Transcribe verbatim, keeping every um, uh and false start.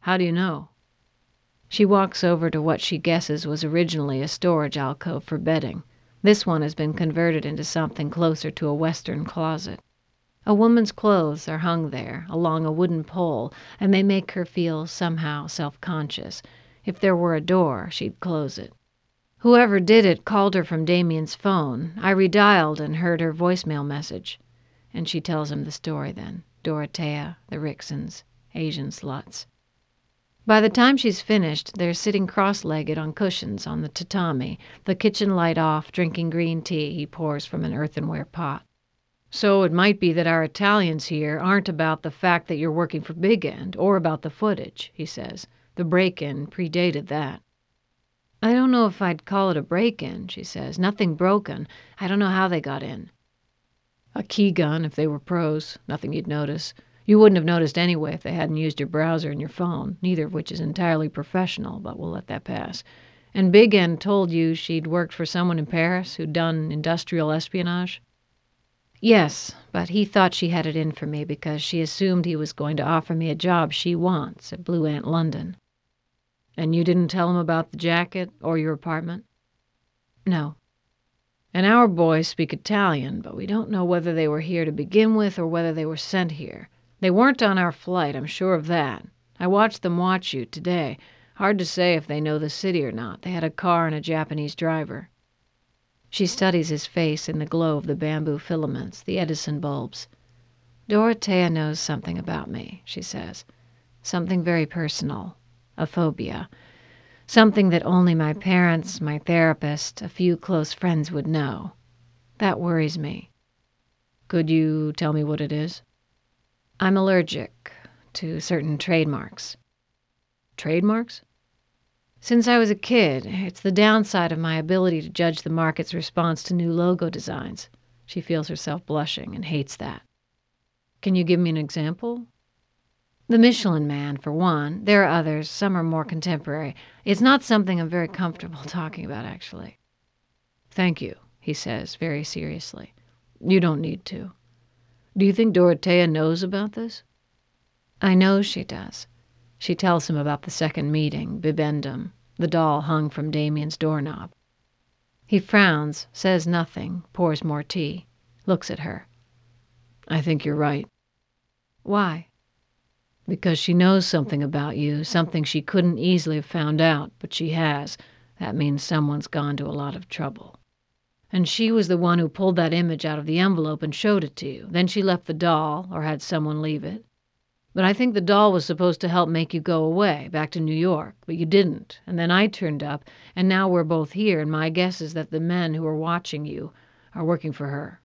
How do you know? She walks over to what she guesses was originally a storage alcove for bedding. This one has been converted into something closer to a Western closet. A woman's clothes are hung there, along a wooden pole, and they make her feel somehow self-conscious. If there were a door, she'd close it. Whoever did it called her from Damien's phone. I redialed and heard her voicemail message. And she tells him the story then. Dorothea, the Rixons, Asian sluts. By the time she's finished, they're sitting cross-legged on cushions on the tatami, the kitchen light off, drinking green tea he pours from an earthenware pot. So it might be that our Italians here aren't about the fact that you're working for Big End, or about the footage, he says. The break-in predated that. I don't know if I'd call it a break-in, she says. Nothing broken. I don't know how they got in. A key gun, if they were pros. Nothing you'd notice. You wouldn't have noticed anyway if they hadn't used your browser and your phone, neither of which is entirely professional, but we'll let that pass. And Big End told you she'd worked for someone in Paris who'd done industrial espionage? Yes, but he thought she had it in for me because she assumed he was going to offer me a job she wants at Blue Ant London. And you didn't tell him about the jacket or your apartment? No. And our boys speak Italian, but we don't know whether they were here to begin with or whether they were sent here. They weren't on our flight, I'm sure of that. I watched them watch you today. Hard to say if they know the city or not. They had a car and a Japanese driver. She studies his face in the glow of the bamboo filaments, the Edison bulbs. Dorothea knows something about me, she says. Something very personal. A phobia. Something that only my parents, my therapist, a few close friends would know. That worries me. Could you tell me what it is? I'm allergic to certain trademarks. Trademarks? Since I was a kid, it's the downside of my ability to judge the market's response to new logo designs. She feels herself blushing and hates that. Can you give me an example? The Michelin Man, for one. There are others. Some are more contemporary. It's not something I'm very comfortable talking about, actually. Thank you, he says, very seriously. You don't need to. Do you think Dorothea knows about this? I know she does. She tells him about the second meeting, Bibendum, the doll hung from Damien's doorknob. He frowns, says nothing, pours more tea, looks at her. I think you're right. Why? Because she knows something about you, something she couldn't easily have found out, but she has. That means someone's gone to a lot of trouble. And she was the one who pulled that image out of the envelope and showed it to you. Then she left the doll, or had someone leave it. But I think the doll was supposed to help make you go away, back to New York, but you didn't. And then I turned up, and now we're both here, and my guess is that the men who are watching you are working for her.